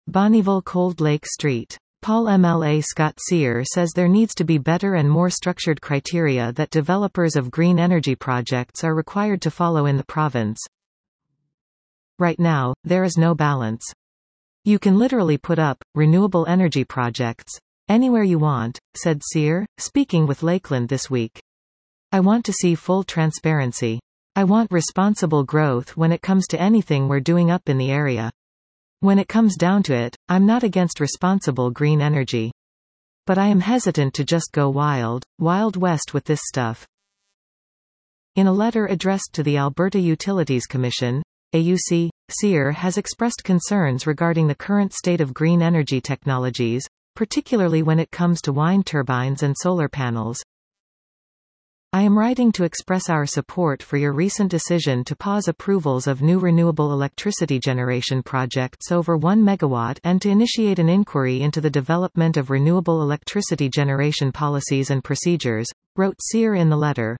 Bonnyville Cold Lake Street. Paul MLA Scott Sear says there needs to be better and more structured criteria that developers of green energy projects are required to follow in the province. Right now, there is no balance. You can literally put up renewable energy projects anywhere you want, said Sear, speaking with Lakeland this week. I want to see full transparency. I want responsible growth when it comes to anything we're doing up in the area. When it comes down to it, I'm not against responsible green energy. But I am hesitant to just go wild west with this stuff. In a letter addressed to the Alberta Utilities Commission, AUC, Sear has expressed concerns regarding the current state of green energy technologies, particularly when it comes to wind turbines and solar panels. I am writing to express our support for your recent decision to pause approvals of new renewable electricity generation projects over 1 megawatt and to initiate an inquiry into the development of renewable electricity generation policies and procedures, wrote Sear in the letter.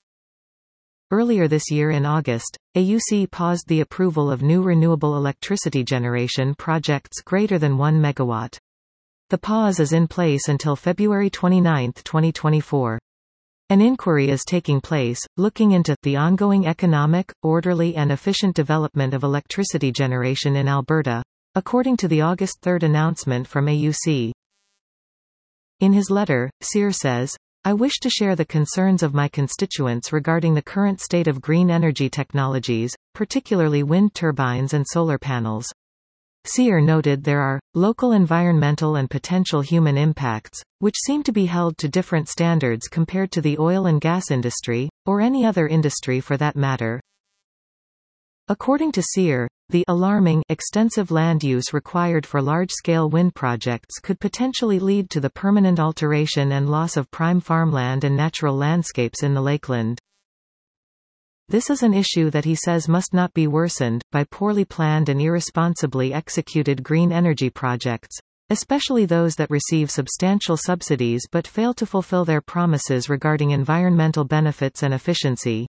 Earlier this year in August, AUC paused the approval of new renewable electricity generation projects greater than 1 megawatt. The pause is in place until February 29, 2024. An inquiry is taking place, looking into the ongoing economic, orderly and efficient development of electricity generation in Alberta, according to the August 3 announcement from AUC. In his letter, Sear says, I wish to share the concerns of my constituents regarding the current state of green energy technologies, particularly wind turbines and solar panels. Sear noted there are local environmental and potential human impacts, which seem to be held to different standards compared to the oil and gas industry, or any other industry for that matter. According to Sear, the alarming extensive land use required for large-scale wind projects could potentially lead to the permanent alteration and loss of prime farmland and natural landscapes in the Lakeland. This is an issue that he says must not be worsened by poorly planned and irresponsibly executed green energy projects, especially those that receive substantial subsidies but fail to fulfill their promises regarding environmental benefits and efficiency.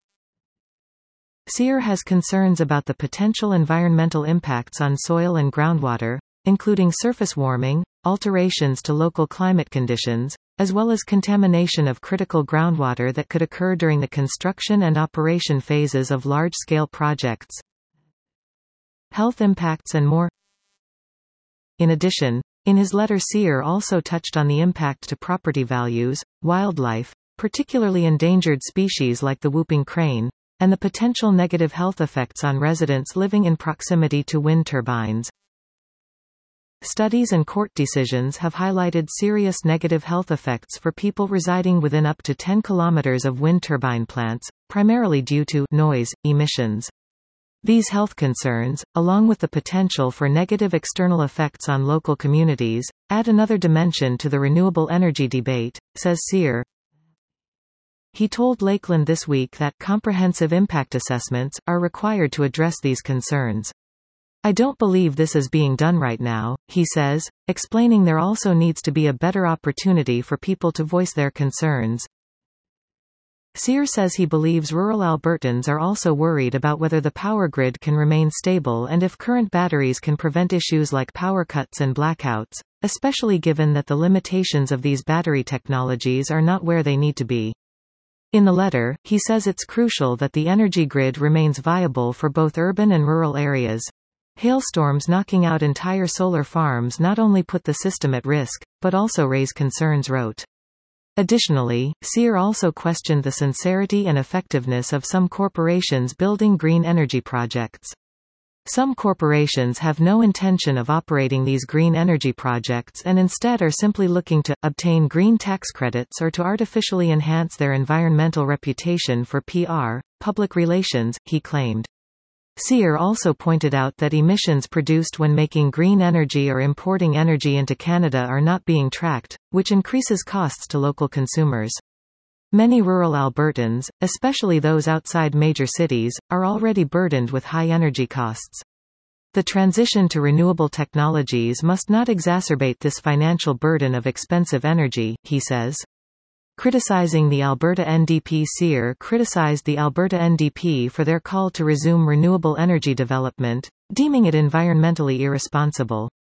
Sear has concerns about the potential environmental impacts on soil and groundwater, including surface warming, alterations to local climate conditions, as well as contamination of critical groundwater that could occur during the construction and operation phases of large-scale projects, health impacts and more. In addition, in his letter Sear also touched on the impact to property values, wildlife, particularly endangered species like the whooping crane, and the potential negative health effects on residents living in proximity to wind turbines. Studies and court decisions have highlighted serious negative health effects for people residing within up to 10 kilometers of wind turbine plants, primarily due to noise emissions. These health concerns, along with the potential for negative external effects on local communities, add another dimension to the renewable energy debate, says Sear. He told Lakeland this week that comprehensive impact assessments are required to address these concerns. I don't believe this is being done right now, he says, explaining there also needs to be a better opportunity for people to voice their concerns. Sear says he believes rural Albertans are also worried about whether the power grid can remain stable and if current batteries can prevent issues like power cuts and blackouts, especially given that the limitations of these battery technologies are not where they need to be. In the letter, he says it's crucial that the energy grid remains viable for both urban and rural areas. Hailstorms knocking out entire solar farms not only put the system at risk, but also raise concerns, wrote. Additionally, Sear also questioned the sincerity and effectiveness of some corporations building green energy projects. Some corporations have no intention of operating these green energy projects and instead are simply looking to obtain green tax credits or to artificially enhance their environmental reputation for PR, public relations, he claimed. Sear also pointed out that emissions produced when making green energy or importing energy into Canada are not being tracked, which increases costs to local consumers. Many rural Albertans, especially those outside major cities, are already burdened with high energy costs. The transition to renewable technologies must not exacerbate this financial burden of expensive energy, he says. Criticizing the Alberta NDP, Sear criticized the Alberta NDP for their call to resume renewable energy development, deeming it environmentally irresponsible.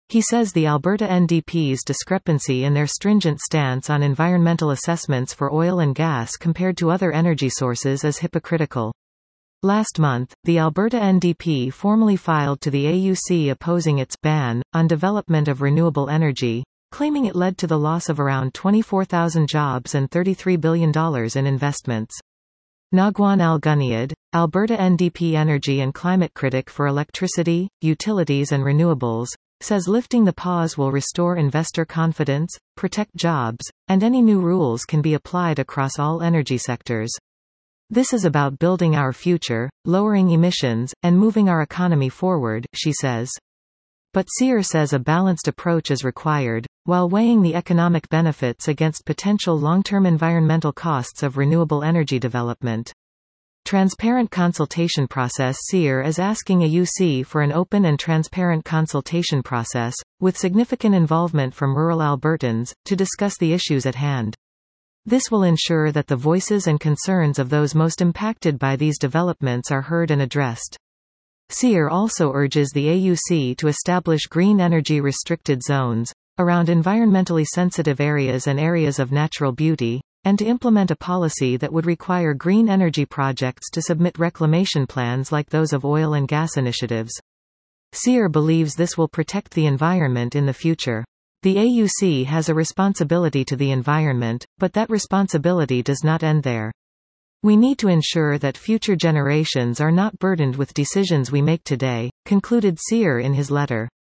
He says the Alberta NDP's discrepancy in their stringent stance on environmental assessments for oil and gas compared to other energy sources is hypocritical. Last month, the Alberta NDP formally filed to the AUC opposing its ban on development of renewable energy, claiming it led to the loss of around 24,000 jobs and $33 billion in investments. Nagwan Al-Gunyad, Alberta NDP energy and climate critic for electricity, utilities and renewables, says lifting the pause will restore investor confidence, protect jobs, and any new rules can be applied across all energy sectors. This is about building our future, lowering emissions, and moving our economy forward, she says. But Cyr says a balanced approach is required, while weighing the economic benefits against potential long-term environmental costs of renewable energy development. Transparent consultation process. Cyr is asking AUC for an open and transparent consultation process, with significant involvement from rural Albertans, to discuss the issues at hand. This will ensure that the voices and concerns of those most impacted by these developments are heard and addressed. Cyr also urges the AUC to establish green energy restricted zones around environmentally sensitive areas and areas of natural beauty, and to implement a policy that would require green energy projects to submit reclamation plans like those of oil and gas initiatives. Cyr believes this will protect the environment in the future. The AUC has a responsibility to the environment, but that responsibility does not end there. We need to ensure that future generations are not burdened with decisions we make today, concluded Cyr in his letter.